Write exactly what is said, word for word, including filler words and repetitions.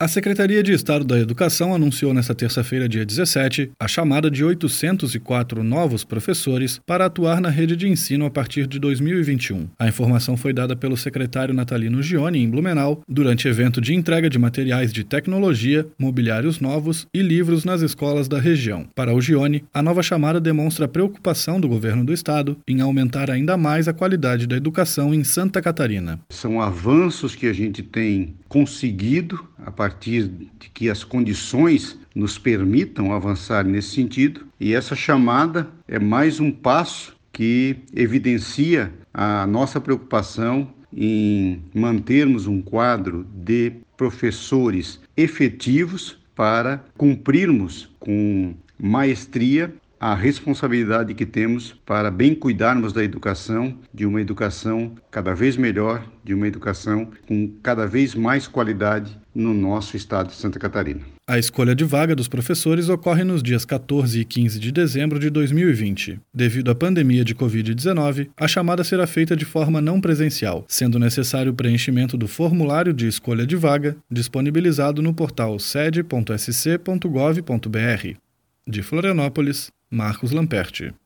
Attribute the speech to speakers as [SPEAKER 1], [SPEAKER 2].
[SPEAKER 1] A Secretaria de Estado da Educação anunciou nesta terça-feira, dia dezessete, a chamada de oitocentos e quatro novos professores para atuar na rede de ensino a partir de dois mil e vinte e um. A informação foi dada pelo secretário Natalino Gioni, em Blumenau, durante evento de entrega de materiais de tecnologia, mobiliários novos e livros nas escolas da região. Para o Gioni, a nova chamada demonstra a preocupação do governo do estado em aumentar ainda mais a qualidade da educação em Santa Catarina.
[SPEAKER 2] São avanços que a gente tem conseguido a partir de que as condições nos permitam avançar nesse sentido, e essa chamada é mais um passo que evidencia a nossa preocupação em mantermos um quadro de professores efetivos para cumprirmos com maestria a responsabilidade que temos para bem cuidarmos da educação, de uma educação cada vez melhor, de uma educação com cada vez mais qualidade no nosso estado de Santa Catarina.
[SPEAKER 1] A escolha de vaga dos professores ocorre nos dias quatorze e quinze de dezembro de dois mil e vinte. Devido à pandemia de covid dezenove, a chamada será feita de forma não presencial, sendo necessário o preenchimento do formulário de escolha de vaga, disponibilizado no portal sede ponto s c ponto gov ponto b r. De Florianópolis, Marcos Lamperti.